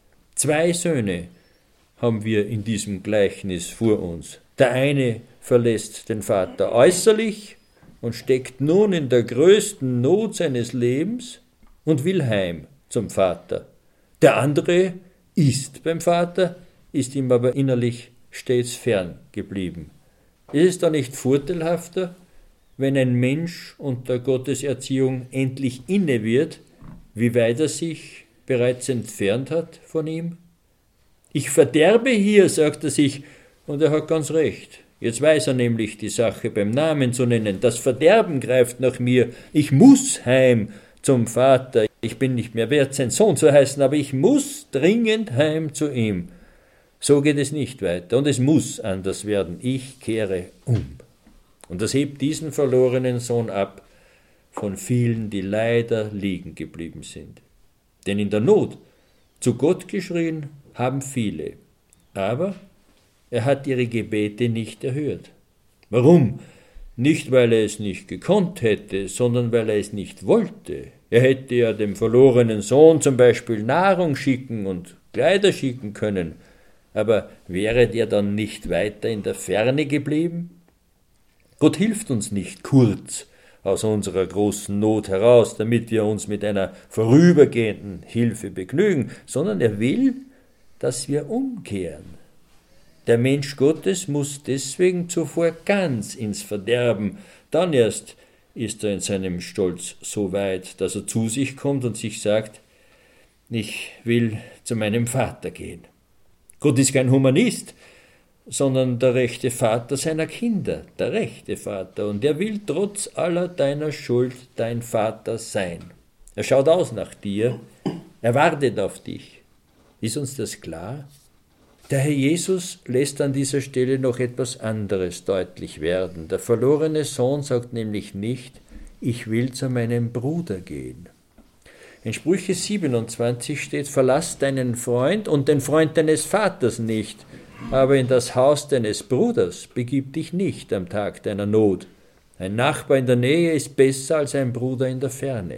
Speaker 1: Zwei Söhne haben wir in diesem Gleichnis vor uns. Der eine verlässt den Vater äußerlich und steckt nun in der größten Not seines Lebens und will heim zum Vater. Der andere ist beim Vater, ist ihm aber innerlich stets fern geblieben. Ist es da nicht vorteilhafter, wenn ein Mensch unter Gottes Erziehung endlich inne wird, wie weit er sich bereits entfernt hat von ihm? Ich verderbe hier, sagt er sich, und er hat ganz recht. Jetzt weiß er nämlich, die Sache beim Namen zu nennen. Das Verderben greift nach mir. Ich muss heim zum Vater. Ich bin nicht mehr wert, sein Sohn zu heißen, aber ich muss dringend heim zu ihm. So geht es nicht weiter und es muss anders werden. Ich kehre um. Und das hebt diesen verlorenen Sohn ab von vielen, die leider liegen geblieben sind. Denn in der Not zu Gott geschrien haben viele, aber er hat ihre Gebete nicht erhört. Warum? Nicht, weil er es nicht gekonnt hätte, sondern weil er es nicht wollte. Er hätte ja dem verlorenen Sohn zum Beispiel Nahrung schicken und Kleider schicken können, aber wäre der dann nicht weiter in der Ferne geblieben? Gott hilft uns nicht kurz aus unserer großen Not heraus, damit wir uns mit einer vorübergehenden Hilfe begnügen, sondern er will, dass wir umkehren. Der Mensch Gottes muss deswegen zuvor ganz ins Verderben, dann erst ist er in seinem Stolz so weit, dass er zu sich kommt und sich sagt, ich will zu meinem Vater gehen. Gott ist kein Humanist, sondern der rechte Vater seiner Kinder, der rechte Vater. Und er will trotz aller deiner Schuld dein Vater sein. Er schaut aus nach dir, er wartet auf dich. Ist uns das klar? Der Herr Jesus lässt an dieser Stelle noch etwas anderes deutlich werden. Der verlorene Sohn sagt nämlich nicht, ich will zu meinem Bruder gehen. In Sprüche siebenundzwanzig steht, verlass deinen Freund und den Freund deines Vaters nicht, aber in das Haus deines Bruders begib dich nicht am Tag deiner Not. Ein Nachbar in der Nähe ist besser als ein Bruder in der Ferne.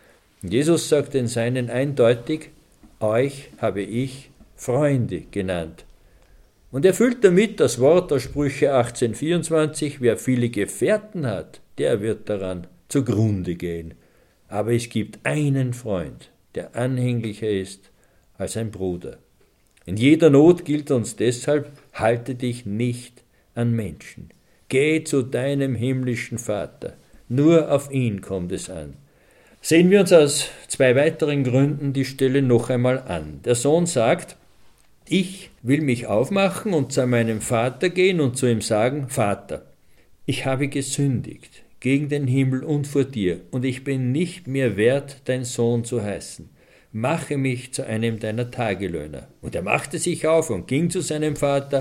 Speaker 1: Jesus sagt den Seinen eindeutig, euch habe ich Freunde genannt. Und er füllt damit das Wort aus Sprüche achtzehn vierundzwanzig, wer viele Gefährten hat, der wird daran zugrunde gehen. Aber es gibt einen Freund, der anhänglicher ist als ein Bruder. In jeder Not gilt uns deshalb, halte dich nicht an Menschen. Geh zu deinem himmlischen Vater. Nur auf ihn kommt es an. Sehen wir uns aus zwei weiteren Gründen die Stelle noch einmal an. Der Sohn sagt, ich will mich aufmachen und zu meinem Vater gehen und zu ihm sagen, Vater, ich habe gesündigt gegen den Himmel und vor dir, und ich bin nicht mehr wert, dein Sohn zu heißen. Mache mich zu einem deiner Tagelöhner. Und er machte sich auf und ging zu seinem Vater.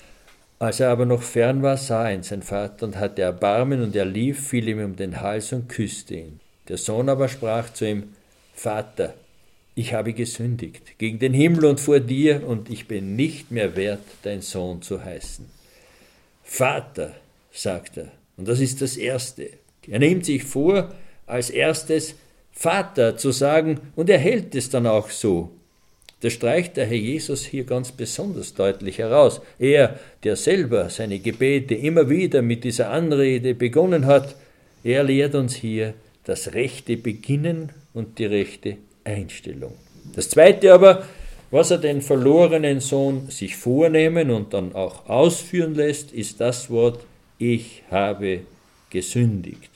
Speaker 1: Als er aber noch fern war, sah ihn sein Vater und hatte Erbarmen, und er lief, fiel ihm um den Hals und küsste ihn. Der Sohn aber sprach zu ihm, Vater, ich habe gesündigt gegen den Himmel und vor dir, und ich bin nicht mehr wert, dein Sohn zu heißen. Vater, sagt er, und das ist das Erste. Er nimmt sich vor, als erstes Vater zu sagen, und er hält es dann auch so. Das streicht der Herr Jesus hier ganz besonders deutlich heraus. Er, der selber seine Gebete immer wieder mit dieser Anrede begonnen hat, er lehrt uns hier das rechte Beginnen und die rechte Einstellung. Das Zweite aber, was er den verlorenen Sohn sich vornehmen und dann auch ausführen lässt, ist das Wort, ich habe gesündigt.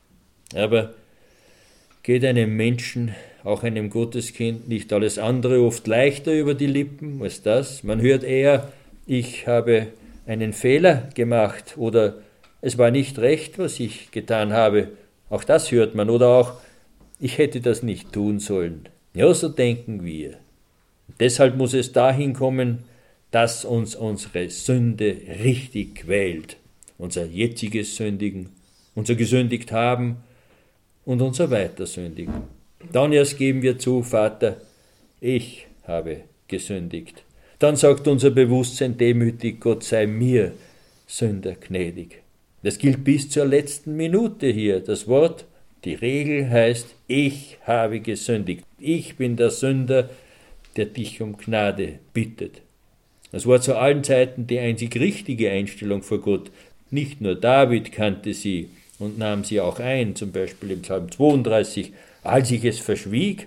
Speaker 1: Aber geht einem Menschen, auch einem Gotteskind, nicht alles andere oft leichter über die Lippen als das? Man hört eher, ich habe einen Fehler gemacht oder es war nicht recht, was ich getan habe. Auch das hört man. Oder auch, ich hätte das nicht tun sollen. Ja, so denken wir. Deshalb muss es dahin kommen, dass uns unsere Sünde richtig quält. Unser jetziges Sündigen, unser gesündigt haben und unser Weitersündigen. Dann erst geben wir zu, Vater, ich habe gesündigt. Dann sagt unser Bewusstsein demütig, Gott sei mir Sünder gnädig. Das gilt bis zur letzten Minute hier. Das Wort, die Regel heißt, ich habe gesündigt. Ich bin der Sünder, der dich um Gnade bittet. Das war zu allen Zeiten die einzig richtige Einstellung vor Gott. Nicht nur David kannte sie und nahm sie auch ein, zum Beispiel im Psalm zweiunddreißig, als ich es verschwieg,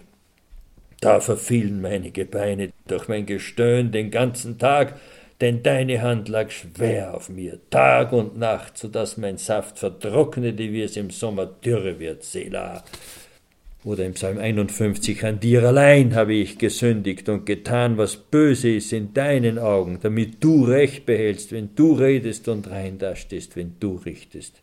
Speaker 1: da verfielen meine Gebeine durch mein Gestöhn den ganzen Tag, denn deine Hand lag schwer auf mir, Tag und Nacht, so dass mein Saft vertrocknete, wie es im Sommer dürre wird, Selah. Oder im Psalm einundfünfzig, an dir allein habe ich gesündigt und getan, was böse ist in deinen Augen, damit du Recht behältst, wenn du redest und rein dastehst, wenn du richtest.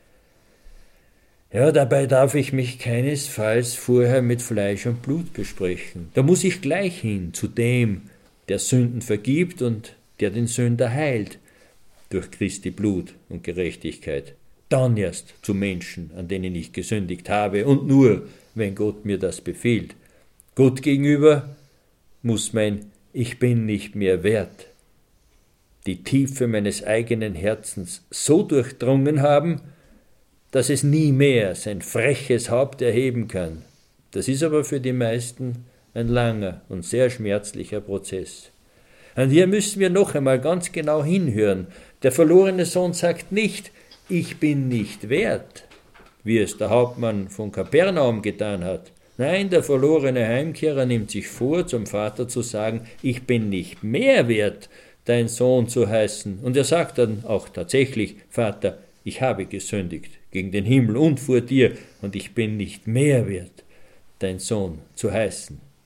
Speaker 1: Ja, dabei darf ich mich keinesfalls vorher mit Fleisch und Blut besprechen. Da muss ich gleich hin zu dem, der Sünden vergibt und der den Sünder heilt, durch Christi Blut und Gerechtigkeit. Dann erst zu Menschen, an denen ich gesündigt habe, und nur, wenn Gott mir das befiehlt. Gott gegenüber muss mein Ich bin nicht mehr wert die Tiefe meines eigenen Herzens so durchdrungen haben, dass es nie mehr sein freches Haupt erheben kann. Das ist aber für die meisten ein langer und sehr schmerzlicher Prozess. Und hier müssen wir noch einmal ganz genau hinhören. Der verlorene Sohn sagt nicht, ich bin nicht wert, wie es der Hauptmann von Kapernaum getan hat. Nein, der verlorene Heimkehrer nimmt sich vor, zum Vater zu sagen, ich bin nicht mehr wert, dein Sohn zu heißen. Und er sagt dann auch tatsächlich, Vater, ich habe gesündigt gegen den Himmel und vor dir, und ich bin nicht mehr wert, dein Sohn zu heißen.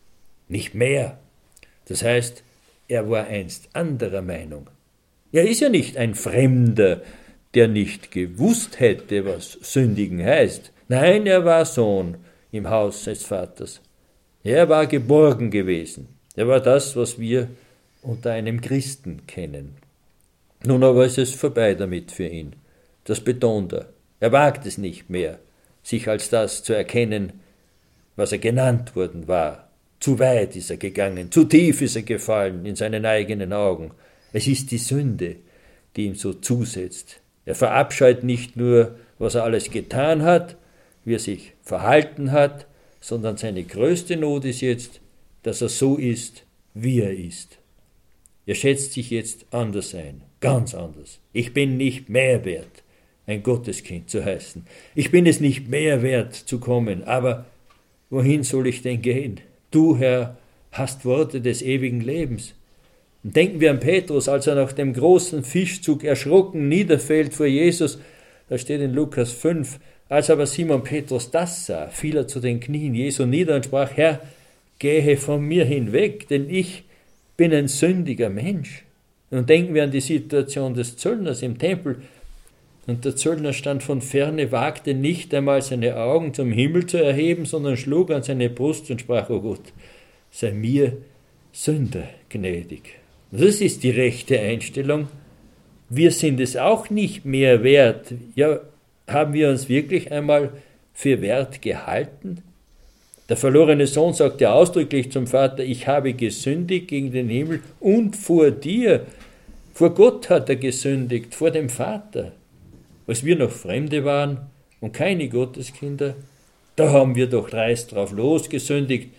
Speaker 1: nicht mehr. Das heißt, er war einst anderer Meinung. Er ist ja nicht ein Fremder, der nicht gewusst hätte, was sündigen heißt. Nein, er war Sohn im Haus seines Vaters. Er war geborgen gewesen. Er war das, was wir unter einem Christen kennen. Nun aber ist es vorbei damit für ihn. Das betont er. Er wagt es nicht mehr, sich als das zu erkennen, was er genannt worden war. Zu weit ist er gegangen, zu tief ist er gefallen in seinen eigenen Augen. Es ist die Sünde, die ihm so zusetzt. Er verabscheut nicht nur, was er alles getan hat, wie er sich verhalten hat, sondern seine größte Not ist jetzt, dass er so ist, wie er ist. Er schätzt sich jetzt anders ein, ganz anders. Ich bin nicht mehr wert, ein Gotteskind zu heißen. Ich bin es nicht mehr wert zu kommen, aber wohin soll ich denn gehen? Du, Herr, hast Worte des ewigen Lebens. Und denken wir an Petrus, als er nach dem großen Fischzug erschrocken niederfällt vor Jesus. Da steht in Lukas fünf, als aber Simon Petrus das sah, fiel er zu den Knien Jesu nieder und sprach, Herr, gehe von mir hinweg, denn ich bin ein sündiger Mensch. Und denken wir an die Situation des Zöllners im Tempel. Und der Zöllner stand von ferne, wagte nicht einmal seine Augen zum Himmel zu erheben, sondern schlug an seine Brust und sprach, O Gott, sei mir Sünder gnädig. Das ist die rechte Einstellung. Wir sind es auch nicht mehr wert. Ja, haben wir uns wirklich einmal für wert gehalten? Der verlorene Sohn sagt ja ausdrücklich zum Vater, ich habe gesündigt gegen den Himmel und vor dir. Vor Gott hat er gesündigt, vor dem Vater. Als wir noch Fremde waren und keine Gotteskinder, da haben wir doch dreist drauf losgesündigt,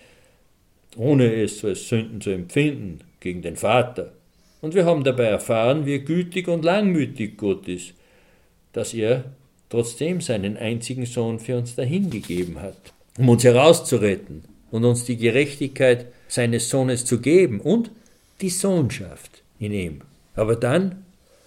Speaker 1: ohne es als Sünden zu empfinden gegen den Vater. Und wir haben dabei erfahren, wie gütig und langmütig Gott ist, dass er trotzdem seinen einzigen Sohn für uns dahingegeben hat, um uns herauszuretten und uns die Gerechtigkeit seines Sohnes zu geben und die Sohnschaft in ihm. Aber dann,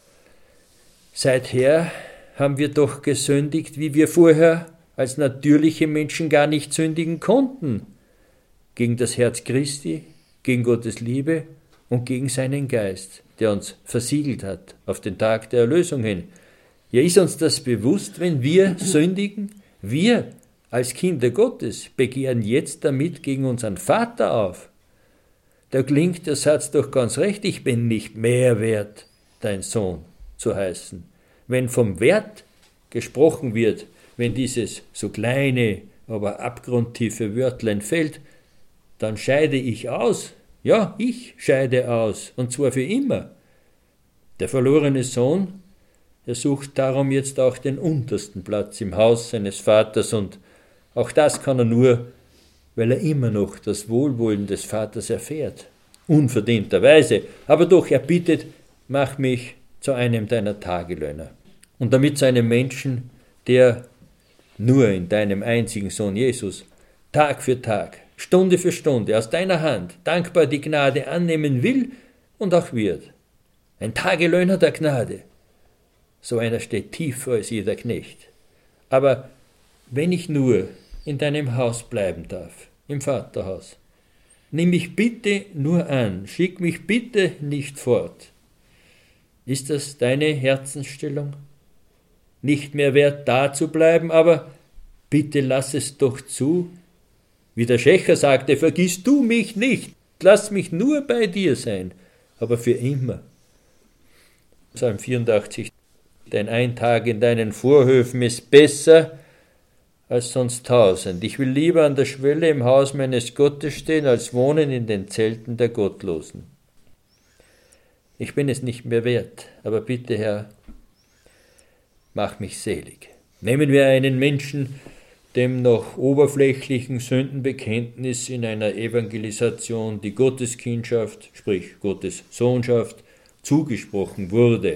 Speaker 1: seither haben wir doch gesündigt, wie wir vorher als natürliche Menschen gar nicht sündigen konnten, gegen das Herz Christi, gegen Gottes Liebe und gegen seinen Geist, der uns versiegelt hat auf den Tag der Erlösung hin. Ja, ist uns das bewusst, wenn wir sündigen? Wir als Kinder Gottes begehren jetzt damit gegen unseren Vater auf. Da klingt der Satz doch ganz recht, ich bin nicht mehr wert, dein Sohn zu heißen. Wenn vom Wert gesprochen wird, wenn dieses so kleine, aber abgrundtiefe Wörtlein fällt, dann scheide ich aus. Ja, ich scheide aus, und zwar für immer. Der verlorene Sohn, er sucht darum jetzt auch den untersten Platz im Haus seines Vaters, und auch das kann er nur, weil er immer noch das Wohlwollen des Vaters erfährt. Unverdienterweise, aber doch, er bittet, mach mich zu einem deiner Tagelöhner. Und damit zu einem Menschen, der nur in deinem einzigen Sohn Jesus Tag für Tag, Stunde für Stunde aus deiner Hand dankbar die Gnade annehmen will und auch wird. Ein Tagelöhner der Gnade. So einer steht tiefer als jeder Knecht. Aber wenn ich nur in deinem Haus bleiben darf, im Vaterhaus, nimm mich bitte nur an, schick mich bitte nicht fort. Ist das deine Herzensstellung? Nicht mehr wert, da zu bleiben, aber bitte lass es doch zu. Wie der Schächer sagte, vergiss du mich nicht, lass mich nur bei dir sein, aber für immer. Psalm vierundachtzig, denn ein Tag in deinen Vorhöfen ist besser als sonst tausend. Ich will lieber an der Schwelle im Haus meines Gottes stehen, als wohnen in den Zelten der Gottlosen. Ich bin es nicht mehr wert, aber bitte, Herr, mach mich selig. Nehmen wir einen Menschen, dem nach oberflächlichen Sündenbekenntnis in einer Evangelisation die Gotteskindschaft, sprich Gottes Sohnschaft, zugesprochen wurde.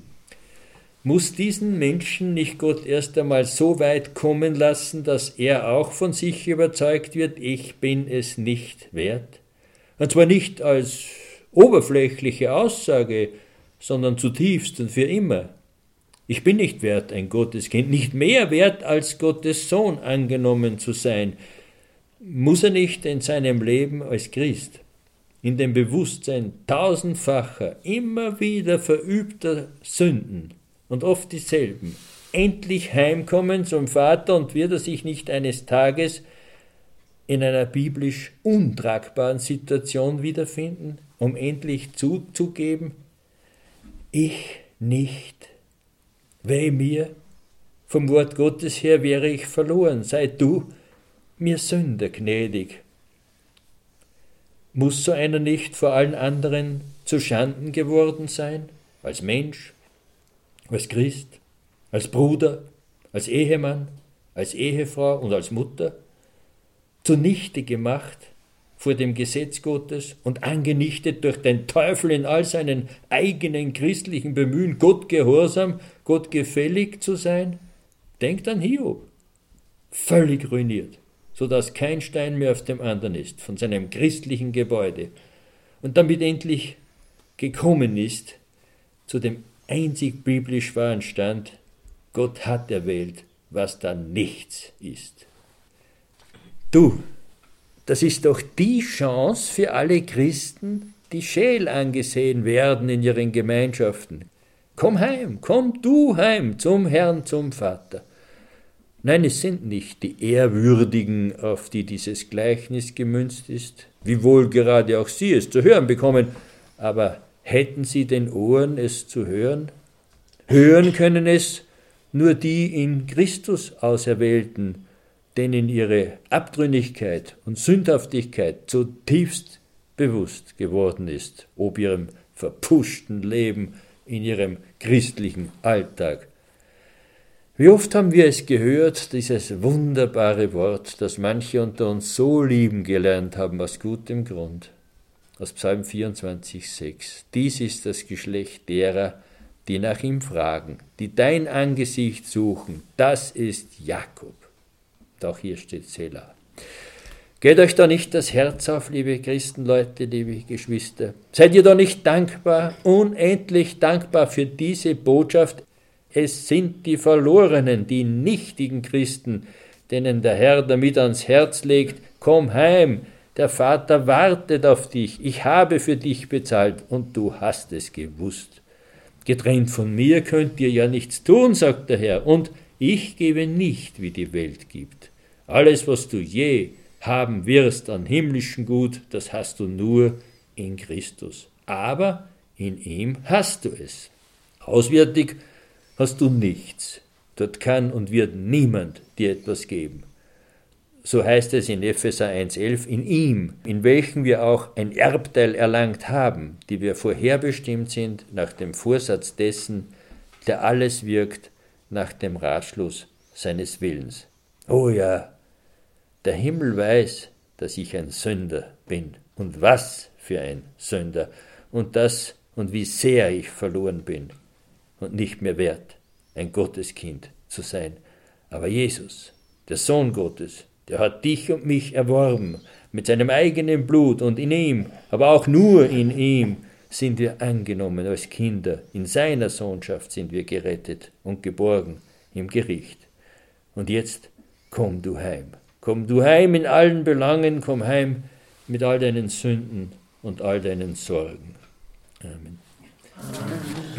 Speaker 1: Muss diesen Menschen nicht Gott erst einmal so weit kommen lassen, dass er auch von sich überzeugt wird, ich bin es nicht wert? Und zwar nicht als oberflächliche Aussage, sondern zutiefst und für immer. Ich bin nicht wert, ein Gotteskind, nicht mehr wert, als Gottes Sohn angenommen zu sein. Muss er nicht in seinem Leben als Christ, in dem Bewusstsein tausendfacher, immer wieder verübter Sünden und oft dieselben, endlich heimkommen zum Vater, und wird er sich nicht eines Tages in einer biblisch untragbaren Situation wiederfinden, um endlich zuzugeben, ich nicht, weh mir, vom Wort Gottes her wäre ich verloren, sei du mir Sünder gnädig. Muss so einer nicht vor allen anderen zu Schanden geworden sein, als Mensch, als Christ, als Bruder, als Ehemann, als Ehefrau und als Mutter, zunichte gemacht vor dem Gesetz Gottes und angenichtet durch den Teufel in all seinen eigenen christlichen Bemühen, Gott gehorsam, Gott gefällig zu sein? Denkt an Hiob, völlig ruiniert, sodass kein Stein mehr auf dem anderen ist von seinem christlichen Gebäude, und damit endlich gekommen ist zu dem einzig biblisch wahren Stand, Gott hat erwählt, was dann nichts ist. Du, das ist doch die Chance für alle Christen, die scheel angesehen werden in ihren Gemeinschaften. Komm heim, komm du heim zum Herrn, zum Vater. Nein, es sind nicht die Ehrwürdigen, auf die dieses Gleichnis gemünzt ist, wiewohl gerade auch sie es zu hören bekommen, aber hätten sie den Ohren, es zu hören? Hören können es nur die in Christus Auserwählten, denen ihre Abtrünnigkeit und Sündhaftigkeit zutiefst bewusst geworden ist, ob ihrem verpuschten Leben in ihrem christlichen Alltag. Wie oft haben wir es gehört, dieses wunderbare Wort, das manche unter uns so lieben gelernt haben, aus gutem Grund, aus Psalm vierundzwanzig, sechs. Dies ist das Geschlecht derer, die nach ihm fragen, die dein Angesicht suchen, das ist Jakob. Und auch hier steht Selah. Geht euch da nicht das Herz auf, liebe Christenleute, liebe Geschwister? Seid ihr da nicht dankbar, unendlich dankbar für diese Botschaft? Es sind die Verlorenen, die nichtigen Christen, denen der Herr damit ans Herz legt, komm heim, der Vater wartet auf dich, ich habe für dich bezahlt und du hast es gewusst. Getrennt von mir könnt ihr ja nichts tun, sagt der Herr, und ich gebe nicht, wie die Welt gibt. Alles, was du je haben wirst an himmlischen Gut, das hast du nur in Christus. Aber in ihm hast du es. Auswärtig hast du nichts. Dort kann und wird niemand dir etwas geben. So heißt es in Epheser eins elf, in ihm, in welchem wir auch ein Erbteil erlangt haben, die wir vorherbestimmt sind nach dem Vorsatz dessen, der alles wirkt nach dem Ratschluss seines Willens. Oh ja, der Himmel weiß, dass ich ein Sünder bin. Und was für ein Sünder. Und das und wie sehr ich verloren bin und nicht mehr wert, ein Gotteskind zu sein. Aber Jesus, der Sohn Gottes, der hat dich und mich erworben mit seinem eigenen Blut, und in ihm, aber auch nur in ihm, sind wir angenommen als Kinder. In seiner Sohnschaft sind wir gerettet und geborgen im Gericht. Und jetzt komm du heim. Komm du heim in allen Belangen, komm heim mit all deinen Sünden und all deinen Sorgen. Amen. Amen.